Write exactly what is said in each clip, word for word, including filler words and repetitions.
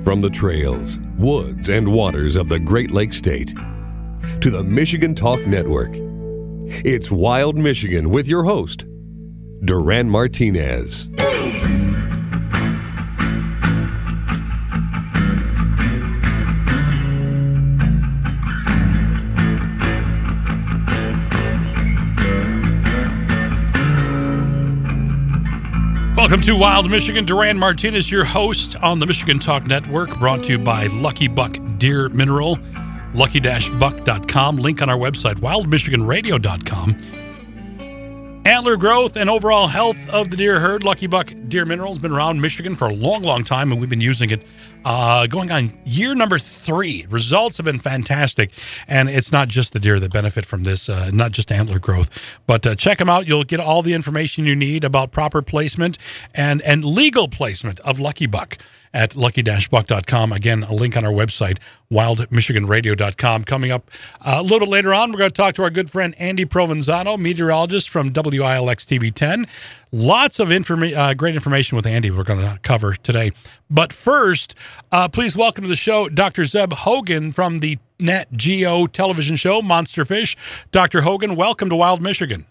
From the trails, woods, and waters of the Great Lakes State to the Michigan Talk Network, it's Wild Michigan with your host, Duran Martinez. Welcome to Wild Michigan. Duran Martinez, your host on the Michigan Talk Network, brought to you by Lucky Buck Deer Mineral, lucky dash buck dot com. Link on our website, wild michigan radio dot com. Antler growth and overall health of the deer herd. Lucky Buck Deer Mineral has been around Michigan for a long, long time, and we've been using it uh, going on year number three. Results have been fantastic, and it's not just the deer that benefit from this, uh, not just antler growth. But uh, check them out. You'll get all the information you need about proper placement and, and legal placement of Lucky Buck at lucky dash buck dot com. Again, a link on our website, wild michigan radio dot com. Coming up uh, a little bit later on, we're going to talk to our good friend Andy Provenzano, meteorologist from W I L X T V ten. Lots of informa- uh, great information with Andy we're going to cover today. But first, uh, please welcome to the show Doctor Zeb Hogan from the Nat Geo television show, Monster Fish. Doctor Hogan, welcome to Wild Michigan.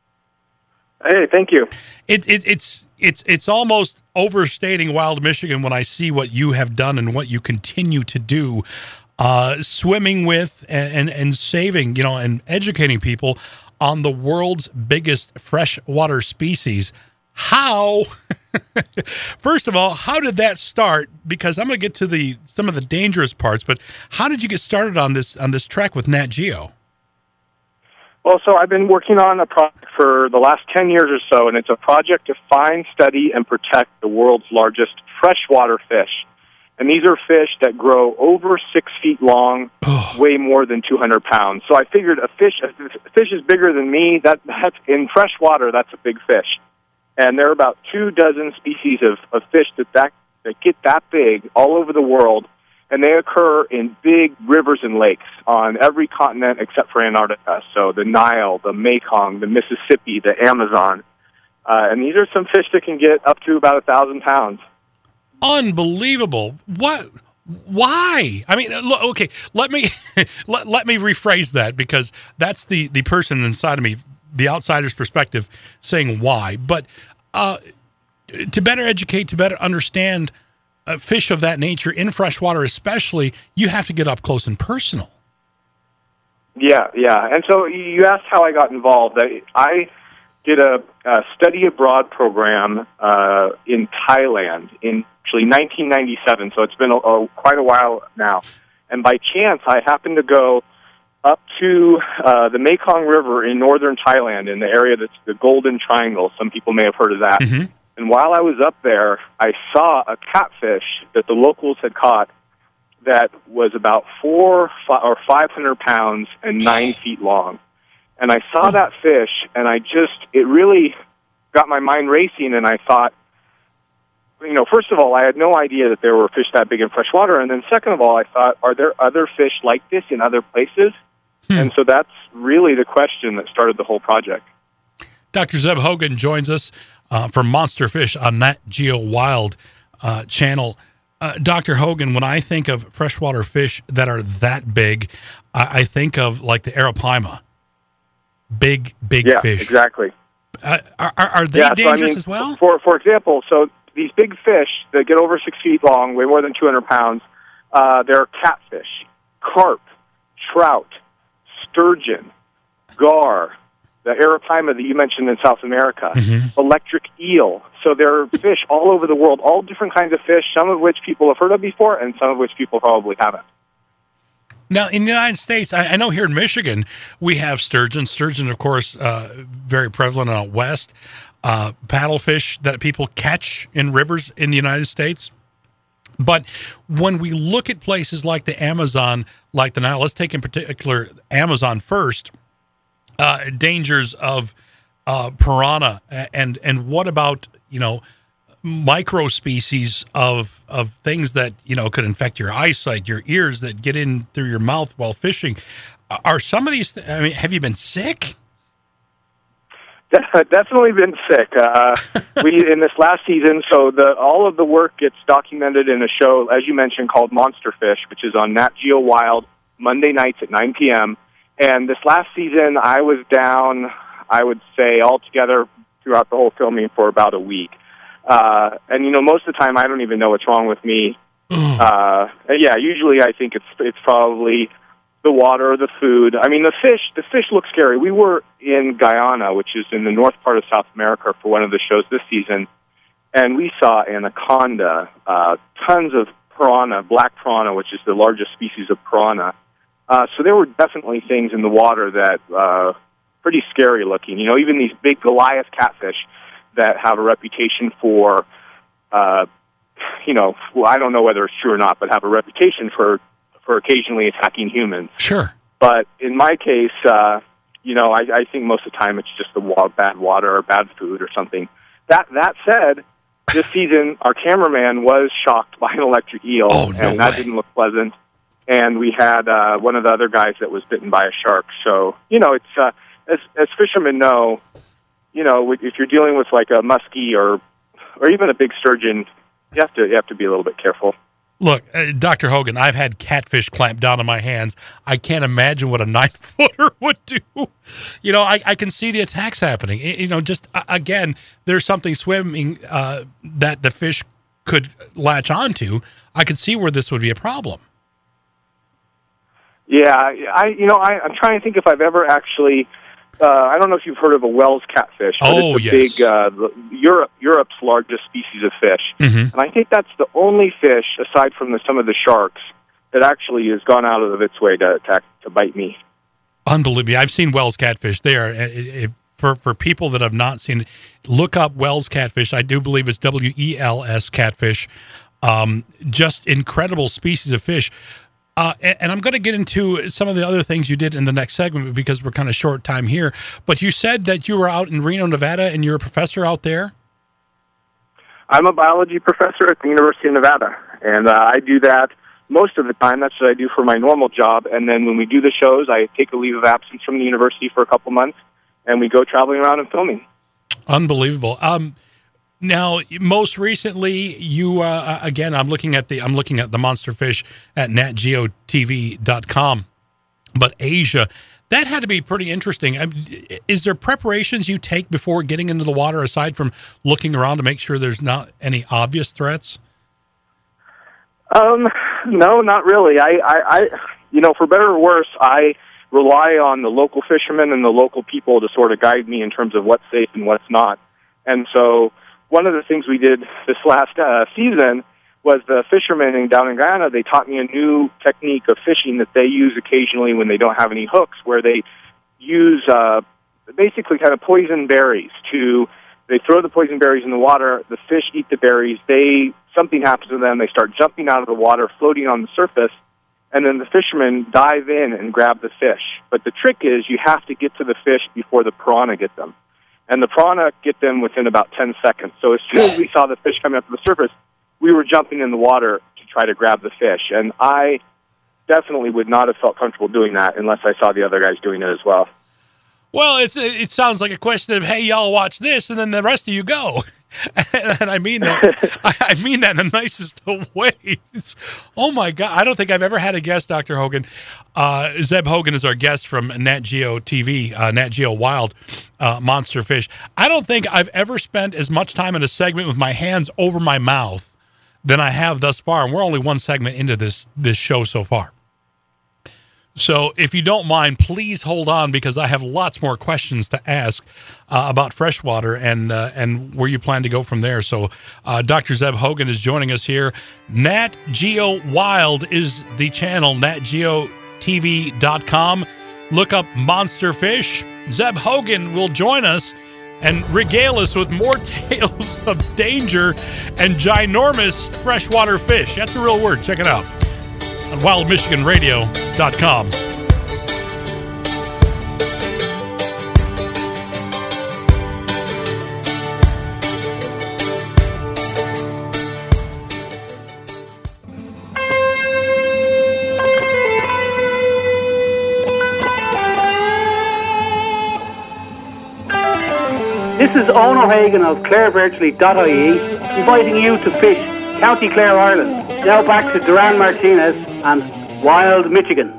Hey, thank you. It, it, it's it's it's almost overstating Wild Michigan when I see what you have done and what you continue to do, uh, swimming with and, and and saving, you know, and educating people on the world's biggest freshwater species. How? First of all, how did that start? Because I'm going to get to the some of the dangerous parts, but how did you get started on this on this trek with Nat Geo? Well, so I've been working on a project for the last ten years or so, and it's a project to find, study, and protect the world's largest freshwater fish. And these are fish that grow over six feet long, oh. weigh more than two hundred pounds. So I figured a fish, if a fish is bigger than me, that that's in freshwater, that's a big fish. And there are about two dozen species of, of fish that, that that get that big all over the world. And they occur in big rivers and lakes on every continent except for Antarctica. So the Nile, the Mekong, the Mississippi, the Amazon. Uh, and these are some fish that can get up to about a thousand pounds. Unbelievable. What? Why? I mean, look, okay, let me let, let me rephrase that, because that's the, the person inside of me, the outsider's perspective, saying why. But uh, to better educate, to better understand Uh, fish of that nature in freshwater especially, you have to get up close and personal. Yeah, yeah. And so you asked how I got involved. I, I did a, a study abroad program uh, in Thailand in actually nineteen ninety-seven, so it's been a, a, quite a while now. And by chance, I happened to go up to uh, the Mekong River in northern Thailand, in the area that's the Golden Triangle. Some people may have heard of that. Mm-hmm. And while I was up there, I saw a catfish that the locals had caught that was about four or five hundred pounds and nine feet long. And I saw that fish, and I just, it really got my mind racing, and I thought, you know, first of all, I had no idea that there were fish that big in freshwater, and then second of all, I thought, are there other fish like this in other places? Hmm. And so that's really the question that started the whole project. Doctor Zeb Hogan joins us uh, from Monster Fish on Nat Geo Wild uh, channel. Uh, Doctor Hogan, when I think of freshwater fish that are that big, I, I think of like the arapaima. Big, big yeah, fish. Exactly. Uh, are, are they yeah, dangerous so, I mean, as well? For for example, so these big fish that get over six feet long, weigh more than two hundred pounds, uh, they're catfish, carp, trout, sturgeon, gar, the arapaima that you mentioned in South America, mm-hmm. electric eel. So there are fish all over the world, all different kinds of fish, some of which people have heard of before and some of which people probably haven't. Now, in the United States, I, I know here in Michigan, we have sturgeon. Sturgeon, of course, uh, very prevalent out west. Uh, paddlefish that people catch in rivers in the United States. But when we look at places like the Amazon, like the Nile, let's take in particular Amazon first, uh, dangers of uh, piranha, and and what about, you know, micro species of of things that, you know, could infect your eyesight, your ears, that get in through your mouth while fishing. Are some of these, I mean, have you been sick? De- definitely been sick. Uh, we in this last season, so the all of the work gets documented in a show, as you mentioned, called Monster Fish, which is on Nat Geo Wild Monday nights at nine p.m. And this last season, I was down, I would say, altogether throughout the whole filming for about a week. Uh, and, you know, most of the time I don't even know what's wrong with me. uh, yeah, usually I think it's it's probably the water or the food. I mean, the fish, the fish look scary. We were in Guyana, which is in the north part of South America, for one of the shows this season, and we saw anaconda, uh, tons of piranha, black piranha, which is the largest species of piranha. Uh, so there were definitely things in the water that uh, pretty scary looking. You know, even these big Goliath catfish that have a reputation for, uh, you know, well, I don't know whether it's true or not, but have a reputation for, for occasionally attacking humans. Sure. But in my case, uh, you know, I, I think most of the time it's just the wa- bad water or bad food or something. That that said, this season our cameraman was shocked by an electric eel, oh, no and that way. didn't look pleasant. And we had uh, one of the other guys that was bitten by a shark. So, you know, it's uh, as as fishermen know, you know, if you're dealing with like a muskie or or even a big sturgeon, you have to you have to be a little bit careful. Look, uh, Doctor Hogan, I've had catfish clamped down on my hands. I can't imagine what a nine-footer would do. You know, I, I can see the attacks happening. You know, just, uh, again, there's something swimming uh, that the fish could latch onto. I could see where this would be a problem. Yeah, I you know, I, I'm trying to think if I've ever actually... Uh, I don't know if you've heard of a Wells catfish. But Oh, it's a yes. big, uh, the, Europe, Europe's largest species of fish. Mm-hmm. And I think that's the only fish, aside from the, some of the sharks, that actually has gone out of its way to to, to bite me. Unbelievable. I've seen Wells catfish there. It, it, for, for people that have not seen it, look up Wells catfish. I do believe it's W E L S catfish. Um, just incredible species of fish. Uh, and, and I'm going to get into some of the other things you did in the next segment because we're kind of short time here. But you said that you were out in Reno, Nevada, and you're a professor out there? I'm a biology professor at the University of Nevada, and uh, I do that most of the time. That's what I do for my normal job. And then when we do the shows, I take a leave of absence from the university for a couple months, and we go traveling around and filming. Unbelievable. Um, Now, most recently, you uh, again. I'm looking at the I'm looking at the monster fish at nat geo T V dot com, but Asia, that had to be pretty interesting. I mean, is there preparations you take before getting into the water aside from looking around to make sure there's not any obvious threats? Um, no, not really. I, I, I, you know, for better or worse, I rely on the local fishermen and the local people to sort of guide me in terms of what's safe and what's not. And so, one of the things we did this last uh, season was the fishermen in, down in Guyana, they taught me a new technique of fishing that they use occasionally when they don't have any hooks, where they use uh, basically kind of poison berries to, they throw the poison berries in the water, the fish eat the berries, they, something happens to them, they start jumping out of the water, floating on the surface, and then the fishermen dive in and grab the fish. But the trick is you have to get to the fish before the piranha get them. And the piranha get them within about ten seconds. So as soon as we saw the fish coming up to the surface, we were jumping in the water to try to grab the fish. And I definitely would not have felt comfortable doing that unless I saw the other guys doing it as well. Well, it's it sounds like a question of, hey, y'all watch this, and then the rest of you go. And I mean that. I mean that in the nicest of ways. Oh my God! I don't think I've ever had a guest, Doctor Hogan. Uh, Zeb Hogan is our guest from Nat Geo T V, uh, Nat Geo Wild uh, Monster Fish. I don't think I've ever spent as much time in a segment with my hands over my mouth than I have thus far, and we're only one segment into this this show so far. So if you don't mind, please hold on because I have lots more questions to ask uh, about freshwater and uh, and where you plan to go from there. So uh, Doctor Zeb Hogan is joining us here. Nat Geo Wild is the channel, nat geo T V dot com. Look up Monster Fish. Zeb Hogan will join us and regale us with more tales of danger and ginormous freshwater fish. That's a real word. Check it out on wild michigan radio dot com. This is Owen O'Hagan of Clare Virtually dot I E inviting you to fish County Clare, Ireland. Now back to Duran Martinez and Wild Michigan.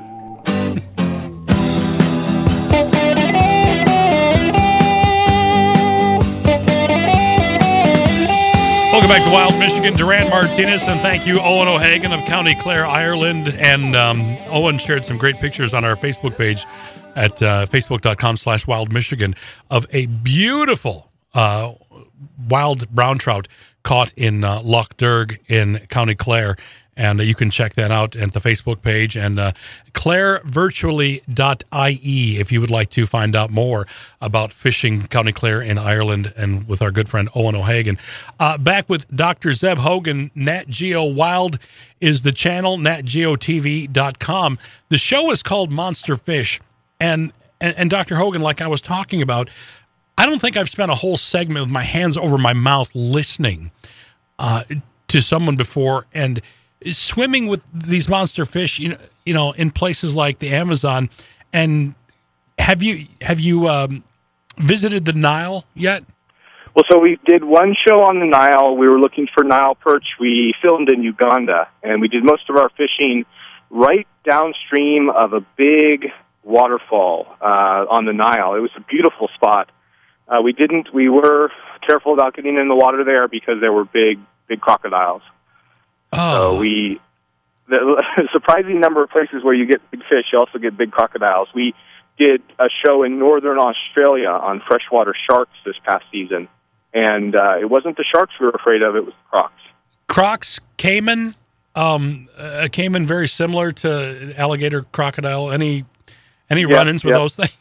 Welcome back to Wild Michigan, Duran Martinez, and thank you, Owen O'Hagan of County Clare, Ireland. And um, Owen shared some great pictures on our Facebook page at uh, facebook.com slash Wild Michigan of a beautiful uh, wild brown trout caught in uh, Loch Derg in County Clare. And uh, you can check that out at the Facebook page and uh, Clare Virtually dot I E if you would like to find out more about fishing County Clare in Ireland and with our good friend Owen O'Hagan. Uh, back with Doctor Zeb Hogan, Nat Geo Wild is the channel, nat geo t v dot com. The show is called Monster Fish. And, and, and Doctor Hogan, like I was talking about, I don't think I've spent a whole segment with my hands over my mouth listening uh, to someone before. And swimming with these monster fish, you know, you know, in places like the Amazon. And have you have you um, visited the Nile yet? Well, so we did one show on the Nile. We were looking for Nile perch. We filmed in Uganda, and we did most of our fishing right downstream of a big waterfall uh, on the Nile. It was a beautiful spot. Uh, we didn't. We were careful about getting in the water there because there were big, big crocodiles. Oh. So we, the surprising number of places where you get big fish, you also get big crocodiles. We did a show in northern Australia on freshwater sharks this past season, and uh, it wasn't the sharks we were afraid of, it was the crocs. Crocs, caiman, um, a caiman very similar to alligator, crocodile. Any any yep, run-ins with yep. those things?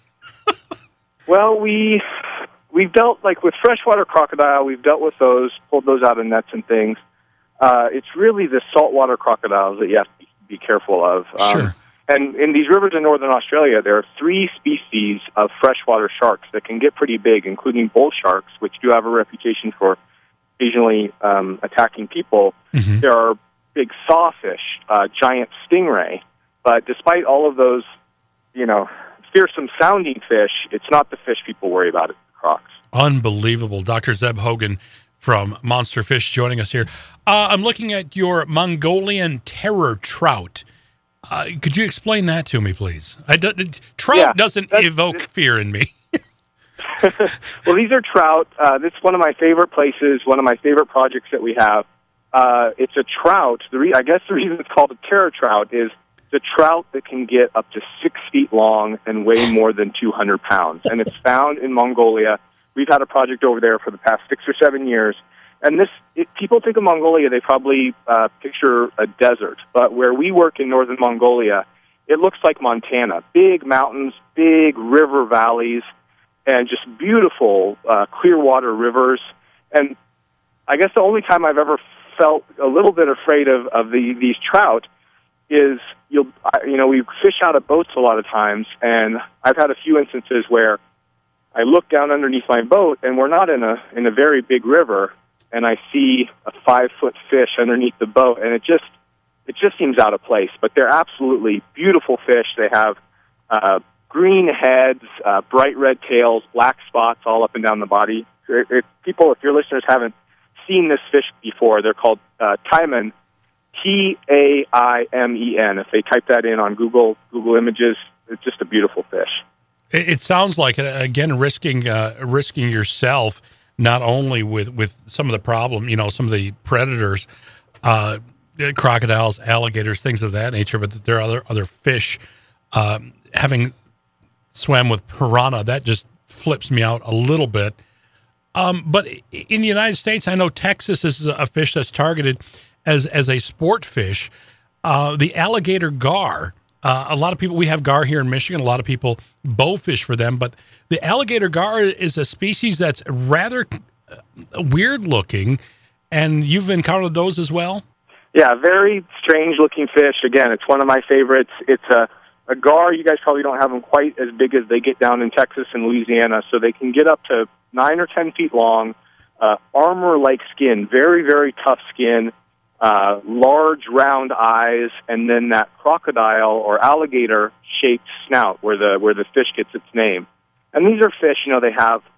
Well, we, we've dealt, like with freshwater crocodile, we've dealt with those, pulled those out of nets and things. Uh, it's really the saltwater crocodiles that you have to be careful of. Um, Sure. And in these rivers in northern Australia, there are three species of freshwater sharks that can get pretty big, including bull sharks, which do have a reputation for occasionally um, attacking people. Mm-hmm. There are big sawfish, uh, giant stingray. But despite all of those, you know, fearsome-sounding fish, it's not the fish people worry about, it's the crocs. Unbelievable. Doctor Zeb Hogan from Monster Fish joining us here. Uh, I'm looking at your Mongolian terror trout. Uh, could you explain that to me, please? I do, trout yeah, doesn't evoke fear in me. Well, these are trout. Uh, this is one of my favorite places, one of my favorite projects that we have. Uh, it's a trout. The re- I guess the reason it's called a terror trout is the trout that can get up to six feet long and weigh more than two hundred pounds. And it's found in Mongolia. We've had a project over there for the past six or seven years. And this, it, people think of Mongolia, they probably uh, picture a desert. But where we work in northern Mongolia, it looks like Montana. Big mountains, big river valleys, and just beautiful uh, clear water rivers. And I guess the only time I've ever felt a little bit afraid of, of the, these trout is, you'll, you know, we fish out of boats a lot of times, and I've had a few instances where I look down underneath my boat, and we're not in a in a very big river, and I see a five-foot fish underneath the boat, and it just it just seems out of place. But they're absolutely beautiful fish. They have uh, green heads, uh, bright red tails, black spots all up and down the body. It, it, people, if your listeners haven't seen this fish before, they're called uh, taimen, T A I M E N. If they type that in on Google Google Images, it's just a beautiful fish. It sounds like, again, risking uh, risking yourself, not only with, with some of the problem, you know, some of the predators, uh, crocodiles, alligators, things of that nature, but that there are other other fish. Um, having swam with piranha, that just flips me out a little bit. Um, but in the United States, I know Texas is a fish that's targeted as as a sport fish. Uh, the alligator gar. Uh, a lot of people, we have gar here in Michigan. A lot of people bow fish for them, but the alligator gar is a species that's rather weird looking, and you've encountered those as well? Yeah, very strange looking fish. Again, it's one of my favorites. It's a, a gar. You guys probably don't have them quite as big as they get down in Texas and Louisiana, so they can get up to nine or ten feet long, uh, armor-like skin, very, very tough skin. Uh, large round eyes, and then that crocodile or alligator-shaped snout where the where the fish gets its name. And these are fish, you know, they have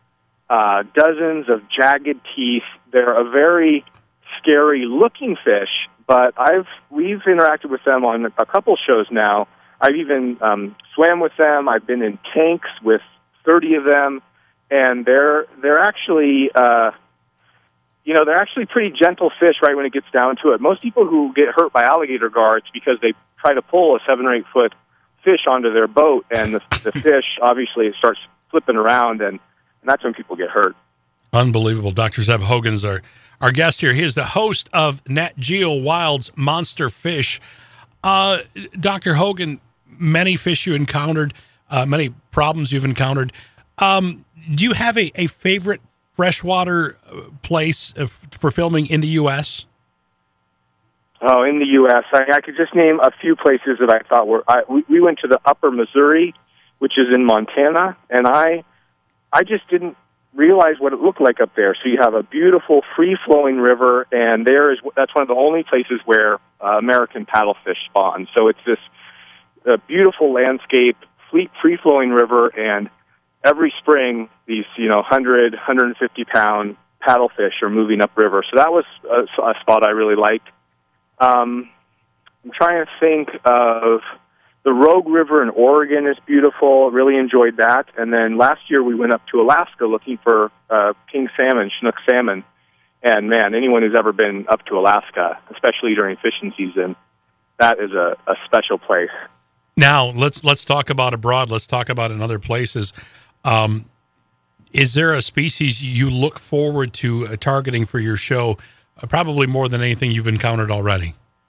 uh, dozens of jagged teeth. They're a very scary-looking fish, but I've we've interacted with them on a couple shows now. I've even um, swam with them. I've been in tanks with thirty of them, and they're they're actually uh, you know they're actually pretty gentle fish right when it gets down to it. Most people who get hurt by alligator gar, it's because they try to pull a seven or eight foot fish onto their boat, and the, the fish obviously it starts flipping around, and, and that's when people get hurt. Unbelievable. Doctor Zeb Hogan's our, our guest here. He is the host of Nat Geo Wild's Monster Fish. Uh, Doctor Hogan, many fish you encountered, uh, many problems you've encountered. Um, do you have a, a favorite freshwater place for filming in the U S? Oh, in the U S, I, I could just name a few places that I thought were. I, we, we went to the Upper Missouri, which is in Montana, and I, I just didn't realize what it looked like up there. So you have a beautiful, free-flowing river, and there is that's one of the only places where uh, American paddlefish spawn. So it's this uh, beautiful landscape, free, free-flowing river, and every spring these you know one hundred, one hundred fifty pound paddlefish are moving upriver. So that was a, a spot I really liked. Um, I'm trying to think of the Rogue River in Oregon is beautiful. Really enjoyed that. And then last year we went up to Alaska looking for uh, king salmon, Chinook salmon. And man, anyone who's ever been up to Alaska, especially during fishing season, that is a, a special place. Now let's let's talk about abroad. Let's talk about in other places. Um, is there a species you look forward to uh, targeting for your show? Uh, probably more than anything you've encountered already.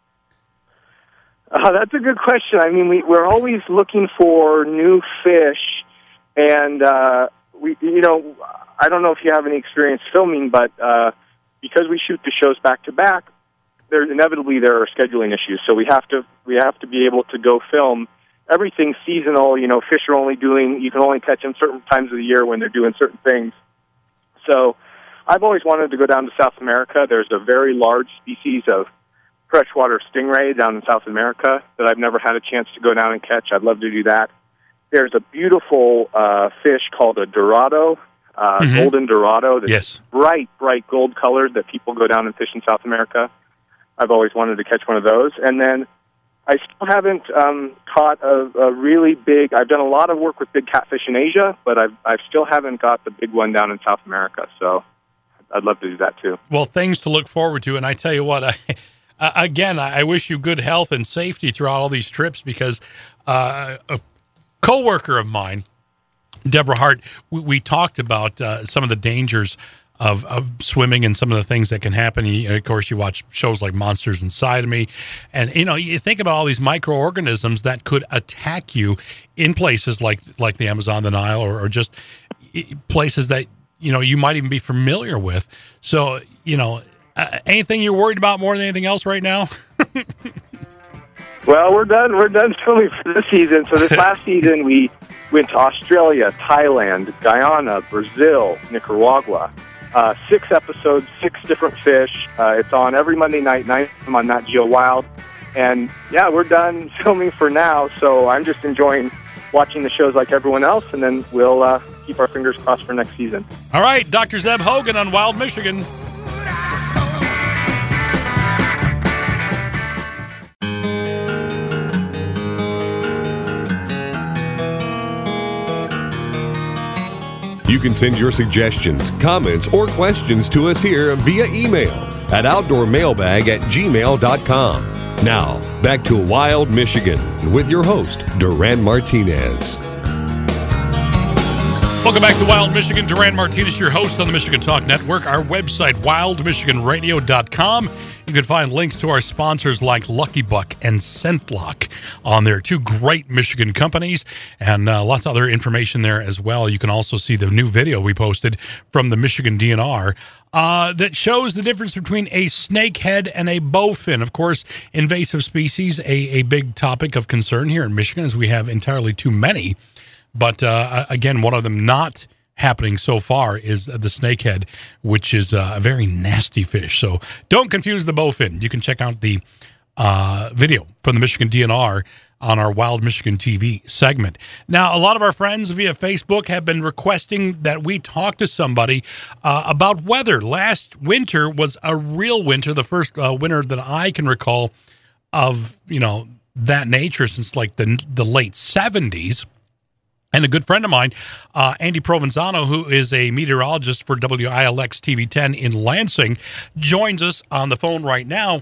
Uh, that's a good question. I mean, we, we're always looking for new fish, and uh, we, you know, I don't know if you have any experience filming, but uh, because we shoot the shows back to back, there's inevitably there are scheduling issues. So we have to we have to be able to go film everything seasonal. You know, fish are only doing you can only catch them certain times of the year when they're doing certain things. So I've always wanted to go down to South America. There's a very large species of freshwater stingray down in South America that I've never had a chance to go down and catch. I'd love to do that. There's a beautiful uh, fish called a dorado, uh, mm-hmm. golden dorado that's yes. bright, bright gold colored that people go down and fish in South America. I've always wanted to catch one of those. And then I still haven't um, caught a, a really big, I've done a lot of work with big catfish in Asia, but I've, I still haven't got the big one down in South America. So I'd love to do that too. Well, things to look forward to. And I tell you what, I... Uh, again, I wish you good health and safety throughout all these trips because uh, a coworker of mine, Deborah Hart, we, we talked about uh, some of the dangers of, of swimming and some of the things that can happen. You, of course, you watch shows like Monsters Inside of Me, and you know you think about all these microorganisms that could attack you in places like like the Amazon, the Nile, or, or just places that you know you might even be familiar with. So you know. Uh, anything you're worried about more than anything else right now? Well, we're done. We're done filming for this season. So this last season, we went to Australia, Thailand, Guyana, Brazil, Nicaragua. Uh, six episodes, six different fish. Uh, it's on every Monday night, nine p.m. on Nat Geo Wild. And, yeah, we're done filming for now. So I'm just enjoying watching the shows like everyone else, and then we'll uh, keep our fingers crossed for next season. All right, Doctor Zeb Hogan on Wild Michigan. You can send your suggestions, comments, or questions to us here via email at outdoor mailbag at gmail dot com. Now, back to Wild Michigan with your host, Duran Martinez. Welcome back to Wild Michigan. Duran Martinez, your host on the Michigan Talk Network. Our website, wild michigan radio dot com. You can find links to our sponsors like Lucky Buck and ScentLock on there. Two great Michigan companies, and uh, lots of other information there as well. You can also see the new video we posted from the Michigan D N R uh, that shows the difference between a snakehead and a bowfin. Of course, invasive species, a, a big topic of concern here in Michigan, as we have entirely too many. But uh, again, one of them not happening so far is the snakehead, which is uh, a very nasty fish. So don't confuse the bowfin. You can check out the uh, video from the Michigan D N R on our Wild Michigan T V segment. Now, a lot of our friends via Facebook have been requesting that we talk to somebody uh, about weather. Last winter was a real winter, the first uh, winter that I can recall of, you know, that nature since like the the late seventies. And a good friend of mine, uh, Andy Provenzano, who is a meteorologist for W I L X T V ten in Lansing, joins us on the phone right now.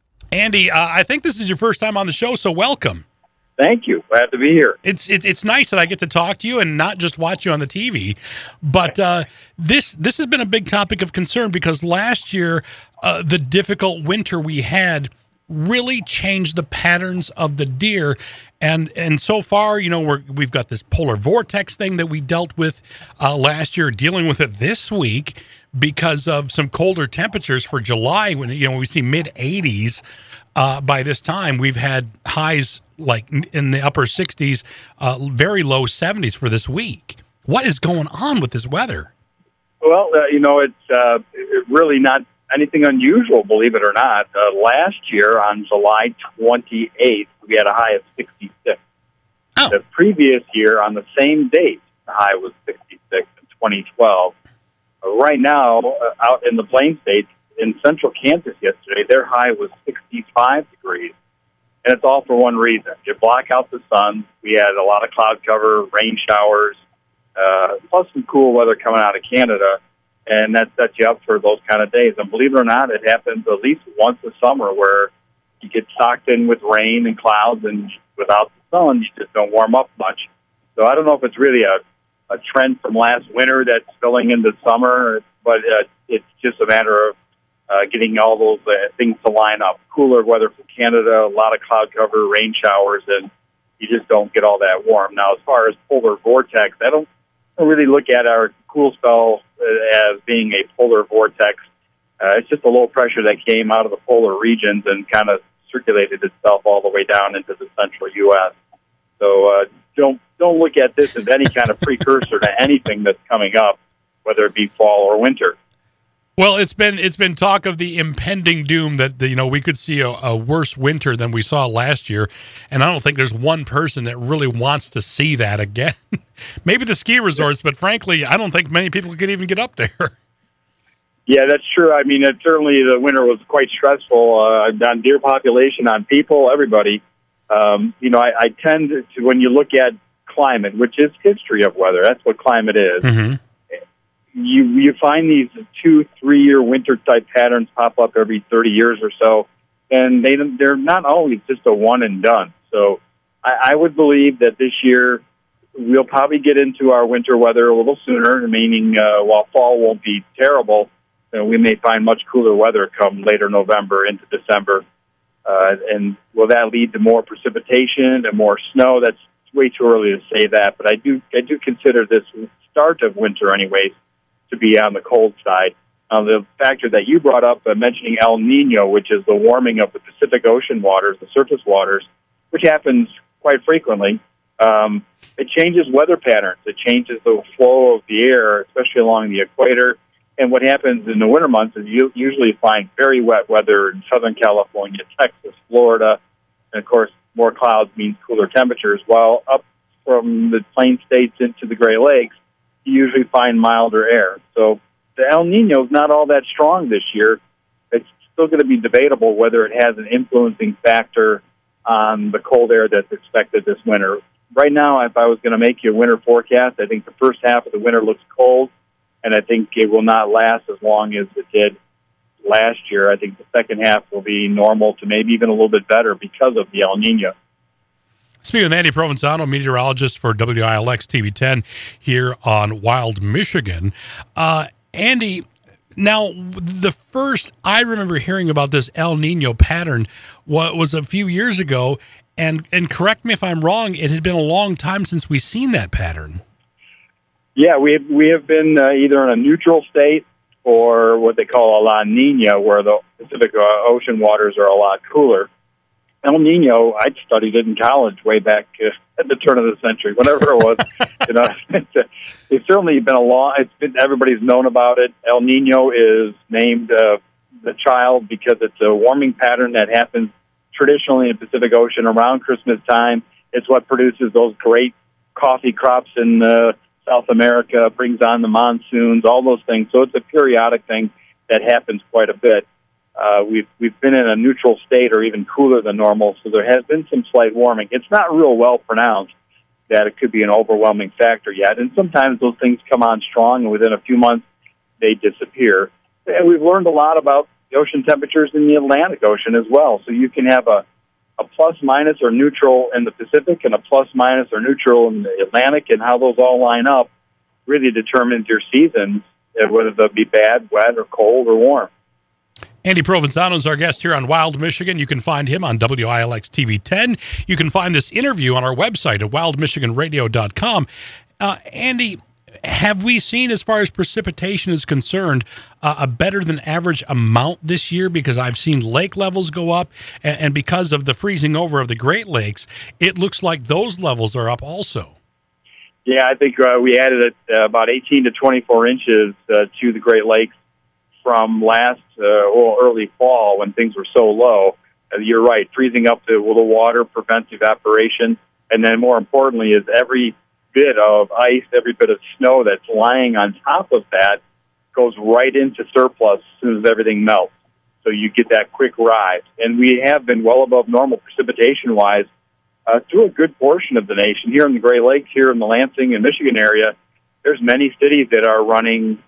Andy, uh, I think this is your first time on the show, so welcome. Thank you. Glad to be here. It's it, it's nice that I get to talk to you and not just watch you on the T V. But uh, this this has been a big topic of concern because last year, uh, the difficult winter we had really changed the patterns of the deer. And and so far, you know, we're, we've got this polar vortex thing that we dealt with uh, last year, dealing with it this week because of some colder temperatures for July. When, you know, we see mid eighties uh, by this time. We've had highs like in the upper sixties, uh, very low seventies for this week. What is going on with this weather? Well, uh, you know, it's uh, really not anything unusual, believe it or not. Uh, last year on July twenty-eighth, we had a high of sixty-six. Oh. The previous year on the same date, the high was sixty-six in twenty twelve. Uh, right now, uh, out in the Plain States, in central Kansas yesterday, their high was sixty-five degrees. And it's all for one reason. You block out the sun. We had a lot of cloud cover, rain showers, uh, plus some cool weather coming out of Canada. And that sets you up for those kind of days. And believe it or not, it happens at least once a summer where you get socked in with rain and clouds, and without the sun, you just don't warm up much. So I don't know if it's really a, a trend from last winter that's spilling into summer, but uh, it's just a matter of uh, getting all those uh, things to line up. Cooler weather from Canada, a lot of cloud cover, rain showers, and you just don't get all that warm. Now, as far as polar vortex, I don't, I don't really look at our cool spell as being a polar vortex. Uh, it's just a low pressure that came out of the polar regions and kind of circulated itself all the way down into the central U S. So uh, don't don't look at this as any kind of precursor to anything that's coming up, whether it be fall or winter. Well, it's been it's been talk of the impending doom that, you know, we could see a, a worse winter than we saw last year, and I don't think there's one person that really wants to see that again. Maybe the ski resorts, but frankly, I don't think many people could even get up there. Yeah, that's true. I mean, it, certainly the winter was quite stressful uh, on deer population, on people, everybody. Um, you know, I, I tend to, when you look at climate, which is history of weather, that's what climate is. Mm-hmm. You you find these two, three-year winter-type patterns pop up every thirty years or so, and they, they're not always just a one-and-done. So I, I would believe that this year we'll probably get into our winter weather a little sooner, meaning uh, while fall won't be terrible, you know, we may find much cooler weather come later November into December. Uh, and will that lead to more precipitation and more snow? That's way too early to say that, but I do I do consider this start of winter anyways to be on the cold side. Uh, the factor that you brought up, uh, mentioning El Nino, which is the warming of the Pacific Ocean waters, the surface waters, which happens quite frequently, um, it changes weather patterns. It changes the flow of the air, especially along the equator. And what happens in the winter months is you usually find very wet weather in Southern California, Texas, Florida, and, of course, more clouds means cooler temperatures, while up from the Plain States into the Great Lakes, you usually find milder air. So the El Nino is not all that strong this year. It's still going to be debatable whether it has an influencing factor on the cold air that's expected this winter. Right now, if I was going to make you a winter forecast, I think the first half of the winter looks cold, and I think it will not last as long as it did last year. I think the second half will be normal to maybe even a little bit better because of the El Nino. Speaking with Andy Provenzano, meteorologist for W I L X T V ten here on Wild Michigan. Uh, Andy, now the first I remember hearing about this El Nino pattern was a few years ago, and, and correct me if I'm wrong, it had been a long time since we've seen that pattern. Yeah, we have, we have been uh, either in a neutral state or what they call a La Nina, where the Pacific Ocean waters are a lot cooler. El Nino, I studied it in college way back uh, at the turn of the century, whenever it was. you know, it's, it's certainly been a long. It's been everybody's known about it. El Nino is named uh, the child because it's a warming pattern that happens traditionally in the Pacific Ocean around Christmas time. It's what produces those great coffee crops in uh, South America, brings on the monsoons, all those things. So it's a periodic thing that happens quite a bit. Uh, we've we've been in a neutral state or even cooler than normal, so there has been some slight warming. It's not real well pronounced that it could be an overwhelming factor yet, and sometimes those things come on strong, and within a few months they disappear. And we've learned a lot about the ocean temperatures in the Atlantic Ocean as well. So you can have a, a plus minus or neutral in the Pacific and a plus minus or neutral in the Atlantic, and how those all line up really determines your seasons, whether they'll be bad, wet, or cold, or warm. Andy Provenzano is our guest here on Wild Michigan. You can find him on W I L X T V ten. You can find this interview on our website at wild michigan radio dot com. Uh, Andy, have we seen, as far as precipitation is concerned, uh, a better than average amount this year? Because I've seen lake levels go up, and, and because of the freezing over of the Great Lakes, it looks like those levels are up also. Yeah, I think uh, we added uh, about eighteen to twenty-four inches uh, to the Great Lakes from last uh, well, early fall when things were so low. Uh, you're right, freezing up the, well, the water prevents evaporation, and then more importantly is every bit of ice, every bit of snow that's lying on top of that goes right into surplus as soon as everything melts. So you get that quick rise. And we have been well above normal precipitation-wise uh, through a good portion of the nation. Here in the Great Lakes, here in the Lansing and Michigan area, there's many cities that are running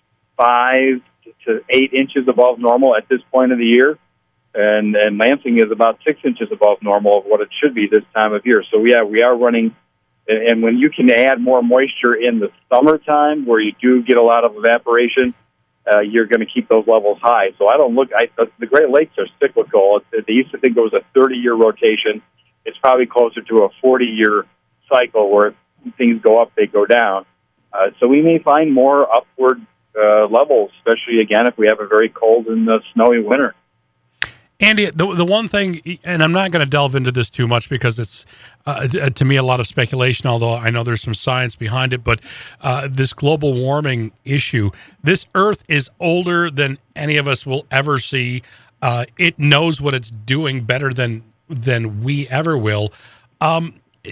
five to eight inches above normal at this point of the year. And, and Lansing is about six inches above normal of what it should be this time of year. So, yeah, we are running. And when you can add more moisture in the summertime, where you do get a lot of evaporation, uh, you're going to keep those levels high. So I don't look. I, the Great Lakes are cyclical. They used to think it was a thirty-year rotation. It's probably closer to a forty-year cycle where if things go up, they go down. Uh, so we may find more upward uh, levels, especially again if we have a very cold and uh, snowy winter. Andy, the the one thing, and I'm not going to delve into this too much because it's, uh, to me, a lot of speculation, although I know there's some science behind it, but uh, this global warming issue, this Earth is older than any of us will ever see. Uh, it knows what it's doing better than than we ever will. Um,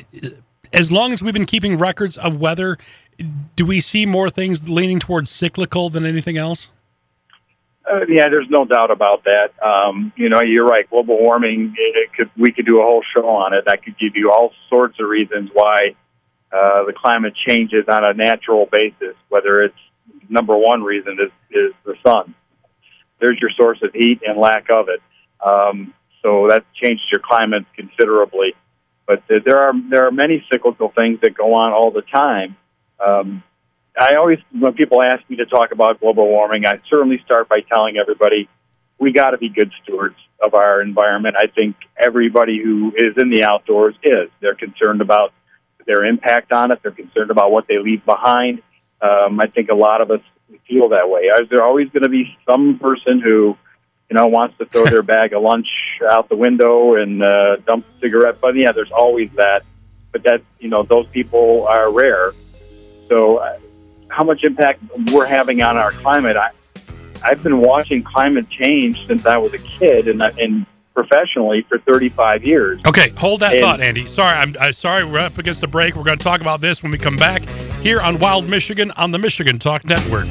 as long as we've been keeping records of weather, do we see more things leaning towards cyclical than anything else? Uh, yeah, there's no doubt about that. Um, you know, you're right. Global warming, it, it could we could do a whole show on it. I could give you all sorts of reasons why uh, the climate changes on a natural basis. Whether it's number one reason is, is the sun. There's your source of heat and lack of it. Um, so that changes your climate considerably. But uh, there are there are many cyclical things that go on all the time. Um, I always, when people ask me to talk about global warming, I certainly start by telling everybody we got to be good stewards of our environment. I think everybody who is in the outdoors is. They're concerned about their impact on it. They're concerned about what they leave behind. Um, I think a lot of us feel that way. Is there always going to be some person who, you know, wants to throw their bag of lunch out the window and uh, dump a cigarette? But yeah, there's always that. But that, you know, those people are rare. So. Uh, how much impact we're having on our climate. I, I've been watching climate change since I was a kid and, and professionally for thirty-five years. Okay, hold that and, thought, Andy. Sorry, I'm, I'm sorry, we're up against the break. We're going to talk about this when we come back here on Wild Michigan on the Michigan Talk Network.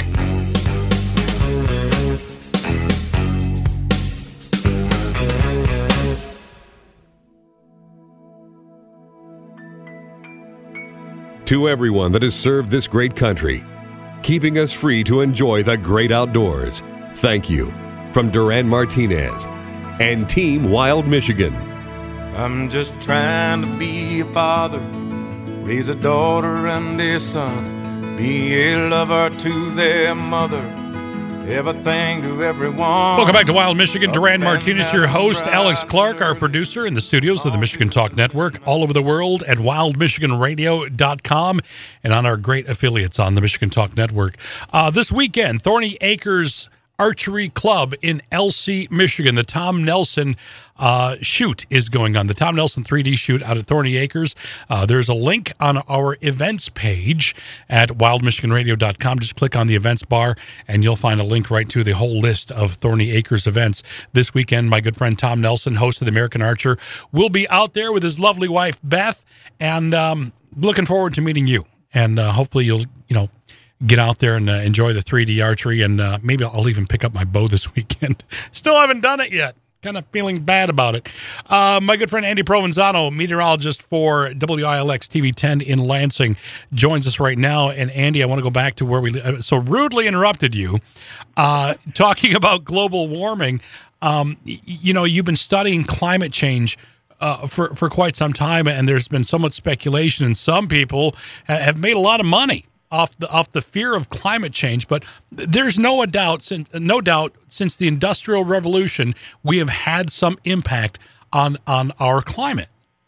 To everyone that has served this great country, keeping us free to enjoy the great outdoors, thank you from Duran Martinez and Team Wild Michigan. I'm just trying to be a father, raise a daughter and a son, be a lover to their mother, everything to everyone. Welcome back to Wild Michigan. Duran Martinez, your host. Alex Clark, our producer, in the studios of the Michigan Talk Network, all over the world at wild michigan radio dot com and on our great affiliates on the Michigan Talk Network. Uh, this weekend, Thorny Acres Archery Club in Elsie, Michigan. The Tom Nelson uh, shoot is going on. The Tom Nelson three D shoot out at Thorny Acres. Uh, there's a link on our events page at wild michigan radio dot com. Just click on the events bar, and you'll find a link right to the whole list of Thorny Acres events. This weekend, my good friend Tom Nelson, host of the American Archer, will be out there with his lovely wife, Beth, and um, looking forward to meeting you. And uh, hopefully you'll, you know, get out there and uh, enjoy the three D archery, and uh, maybe I'll even pick up my bow this weekend. Still haven't done it yet. Kind of feeling bad about it. Uh, my good friend Andy Provenzano, meteorologist for W I L X T V ten in Lansing, joins us right now. And Andy, I want to go back to where we uh, so rudely interrupted you, uh, talking about global warming. Um, y- you know, you've been studying climate change Uh, for, for quite some time, and there's been so much speculation, and some people ha- have made a lot of money off the off the fear of climate change. But there's no doubt, since, no doubt, since the Industrial Revolution, we have had some impact on on our climate.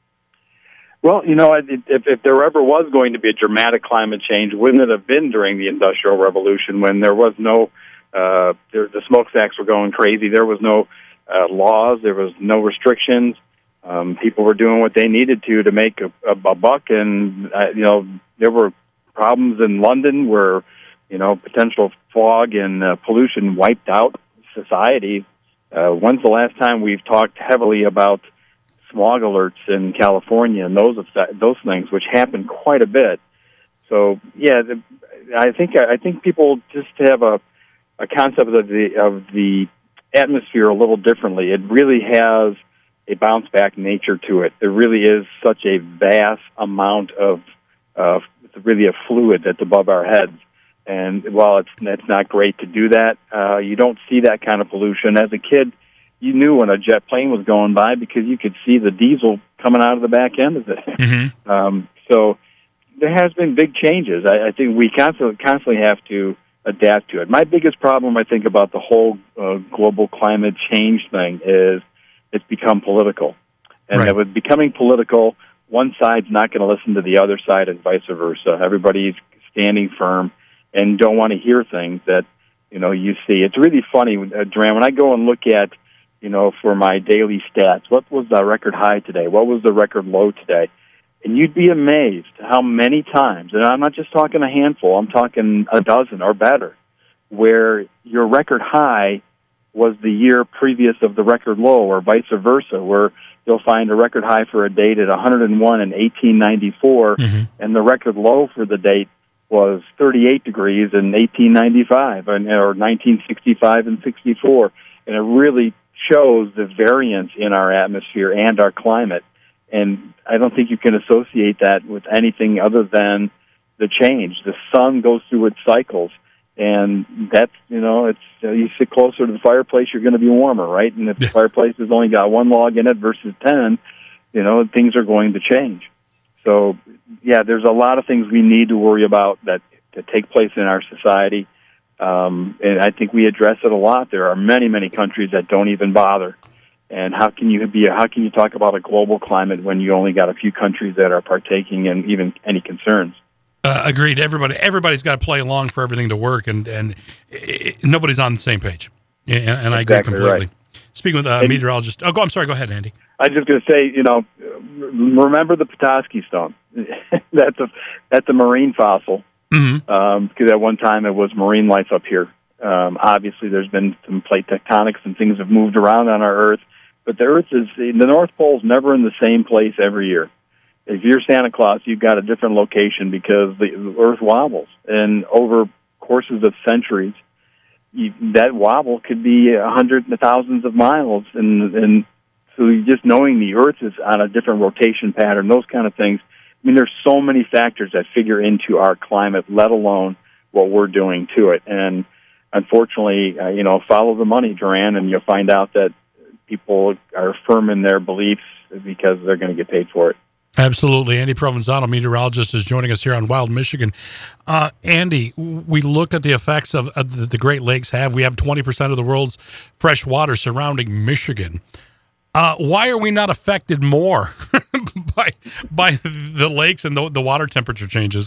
Well, you know, if, if there ever was going to be a dramatic climate change, wouldn't it have been during the Industrial Revolution, when there was no, uh, there, the smokestacks were going crazy, there was no uh, laws, there was no restrictions. Um, people were doing what they needed to to make a, a, a buck, and uh, you know, there were problems in London where, you know, potential fog and uh, pollution wiped out society. Uh, when's the last time we've talked heavily about smog alerts in California and those those things, which happen quite a bit? So yeah, the, I think I think people just have a a concept of the of the atmosphere a little differently. It really has a bounce-back nature to it. There really is such a vast amount of, uh, it's really a fluid that's above our heads. And while it's, it's not great to do that, uh, you don't see that kind of pollution. As a kid, you knew when a jet plane was going by because you could see the diesel coming out of the back end of it. Mm-hmm. Um, so there has been big changes. I, I think we constantly, constantly have to adapt to it. My biggest problem, I think, about the whole uh, global climate change thing is it's become political. And right. With becoming political, one side's not going to listen to the other side and vice versa. Everybody's standing firm and don't want to hear things that, you know, you see. It's really funny, uh, Duran, when I go and look at, you know, for my daily stats, what was the record high today? What was the record low today? And you'd be amazed how many times, and I'm not just talking a handful, I'm talking a dozen or better, where your record high was the year previous of the record low, or vice versa, where you'll find a record high for a date at one hundred one in eighteen ninety-four, mm-hmm. and the record low for the date was thirty-eight degrees in eighteen ninety-five, and, or nineteen sixty-five and sixty-four. And it really shows the variance in our atmosphere and our climate. And I don't think you can associate that with anything other than the change. The sun goes through its cycles. And that's, you know, it's uh, you sit closer to the fireplace, you're going to be warmer, right? And if the fireplace has only got one log in it versus ten, you know, things are going to change. So, yeah, there's a lot of things we need to worry about that, that take place in our society. Um, and I think we address it a lot. There are many, many countries that don't even bother. And how can you be? How can you talk about a global climate when you only got a few countries that are partaking in even any concerns? Uh, agreed. Everybody, everybody's got to play along for everything to work, and and it, nobody's on the same page. And, and I agree exactly completely. Right. Speaking with a uh, meteorologist. Oh, go. I'm sorry. Go ahead, Andy. I was just going to say, you know, remember the Petoskey Stone. that's a that's a marine fossil. Mm-hmm. Um, because at one time it was marine life up here. Um, obviously, there's been some plate tectonics and things have moved around on our Earth, but the Earth is the North Pole's never in the same place every year. If you're Santa Claus, you've got a different location because the Earth wobbles. And over courses of centuries, you, that wobble could be a hundred and thousands of miles. And, and so just knowing the Earth is on a different rotation pattern, those kind of things. I mean, there's so many factors that figure into our climate, let alone what we're doing to it. And unfortunately, uh, you know, follow the money, Duran, and you'll find out that people are firm in their beliefs because they're going to get paid for it. Absolutely. Andy Provenzano, meteorologist, is joining us here on Wild Michigan. Uh, Andy, we look at the effects of, of the, the Great Lakes have. We have twenty percent of the world's fresh water surrounding Michigan. Uh, why are we not affected more by by the lakes and the, the water temperature changes?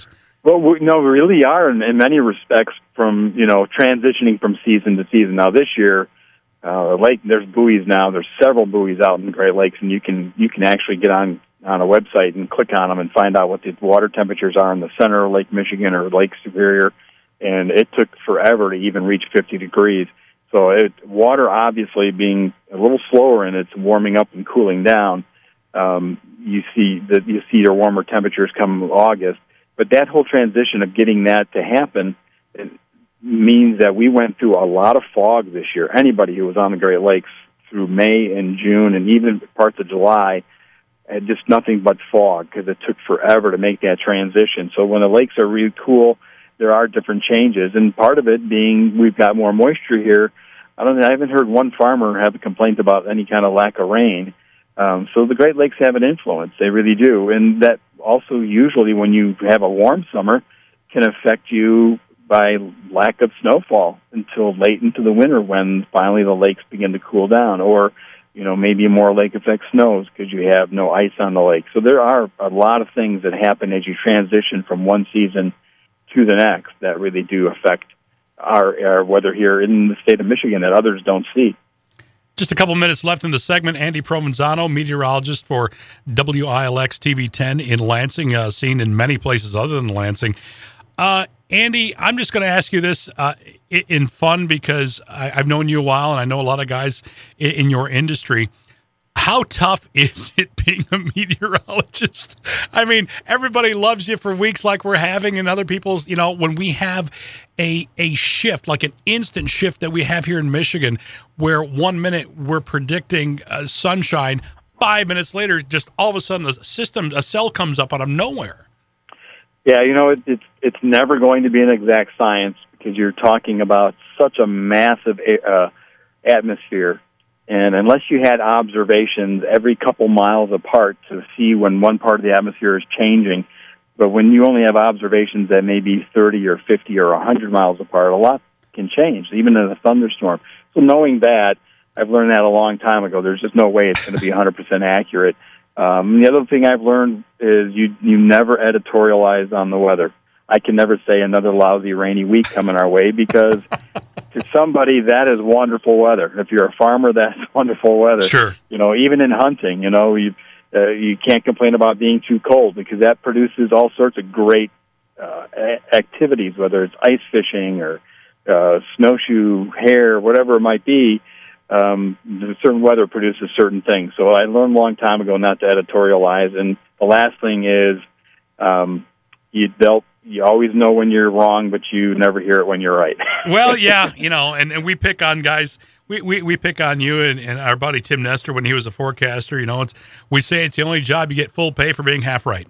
Well, we, no, we really are in, in many respects from, you know, transitioning from season to season. Now, this year, uh, lake, there's buoys now. There's several buoys out in the Great Lakes, and you can you can actually get on, on a website and click on them and find out what the water temperatures are in the center of Lake Michigan or Lake Superior. And it took forever to even reach fifty degrees. So it, water obviously being a little slower in its warming up and cooling down, um, you see that you see your warmer temperatures come August. But that whole transition of getting that to happen it means that we went through a lot of fog this year. Anybody who was on the Great Lakes through May and June and even parts of July had just nothing but fog because it took forever to make that transition. So when the lakes are really cool, there are different changes, and part of it being we've got more moisture here. I don't. I haven't heard one farmer have a complaint about any kind of lack of rain. Um, so the Great Lakes have an influence; they really do, and that also usually when you have a warm summer can affect you by lack of snowfall until late into the winter when finally the lakes begin to cool down, or you know maybe more lake effect snows because you have no ice on the lake. So there are a lot of things that happen as you transition from one season to the next that really do affect our, our weather here in the state of Michigan that others don't see. Just a couple minutes left in the segment. Andy Provenzano, meteorologist for W I L X T V ten in Lansing, uh, seen in many places other than Lansing. Uh, Andy, I'm just going to ask you this uh, in fun because I, I've known you a while and I know a lot of guys in, in your industry. How tough is it being a meteorologist? I mean, everybody loves you for weeks like we're having, and other people's, you know, when we have a a shift, like an instant shift that we have here in Michigan, where one minute we're predicting uh, sunshine, five minutes later, just all of a sudden a system, a cell comes up out of nowhere. Yeah, you know, it, it's it's never going to be an exact science because you're talking about such a massive uh, atmosphere. And unless you had observations every couple miles apart to see when one part of the atmosphere is changing, but when you only have observations that may be thirty or fifty or one hundred miles apart, a lot can change, even in a thunderstorm. So knowing that, I've learned that a long time ago. There's just no way it's going to be one hundred percent accurate. Um, the other thing I've learned is you you never editorialize on the weather. I can never say another lousy rainy week coming our way because to somebody that is wonderful weather. If you're a farmer, that's wonderful weather. Sure. You know, even in hunting, you know, you uh, you can't complain about being too cold because that produces all sorts of great uh, activities, whether it's ice fishing or uh, snowshoe, hare, whatever it might be. Um, certain weather produces certain things. So I learned a long time ago not to editorialize. And the last thing is um, you dealt. You always know when you're wrong, but you never hear it when you're right. Well, yeah, you know, and, and we pick on guys. We, we, we pick on you and, and our buddy Tim Nestor when he was a forecaster. You know, it's we say it's the only job you get full pay for being half right.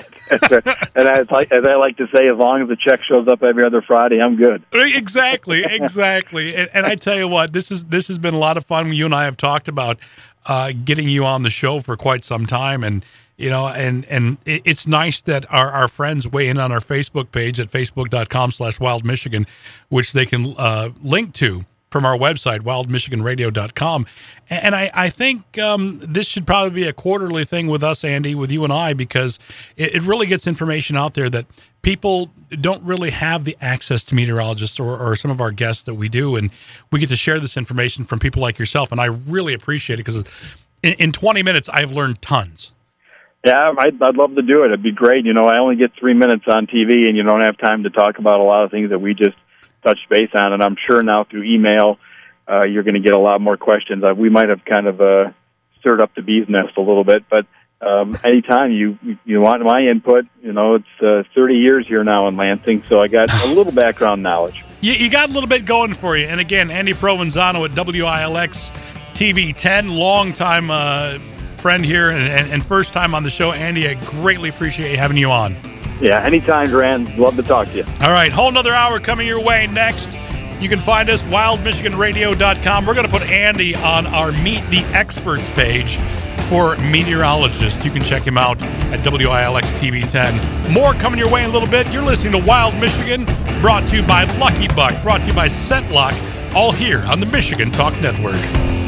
And as, like, as I like to say, as long as the check shows up every other Friday, I'm good. Exactly, exactly. and, and I tell you what, this is this has been a lot of fun. You and I have talked about uh, getting you on the show for quite some time, and you know, and and it's nice that our, our friends weigh in on our Facebook page at facebook.com slash Wild Michigan, which they can uh, link to from our website, wild michigan radio dot com. And I, I think um, this should probably be a quarterly thing with us, Andy, with you and I, because it, it really gets information out there that people don't really have the access to meteorologists or, or some of our guests that we do. And we get to share this information from people like yourself. And I really appreciate it because in, in twenty minutes, I've learned tons. Yeah, I'd, I'd love to do it. It'd be great. You know, I only get three minutes on T V, and you don't have time to talk about a lot of things that we just touched base on. And I'm sure now through email, uh, you're going to get a lot more questions. Uh, we might have kind of uh, stirred up the bee's nest a little bit, but um, anytime you you want my input, you know, it's uh, thirty years here now in Lansing, so I got a little background knowledge. You, you got a little bit going for you. And again, Andy Provenzano at W I L X T V ten, long-time uh friend here and, and, and first time on the show. Andy, I greatly appreciate having you on. Yeah, anytime, Duran. Love to talk to you. All right, whole nother hour coming your way next. You can find us wild michigan radio dot com. We're going to put Andy on our Meet the Experts page for meteorologists. You can check him out at W I L X T V ten. More coming your way in a little bit. You're listening to Wild Michigan, brought to you by Lucky Buck, brought to you by ScentLock, all here on the Michigan Talk Network.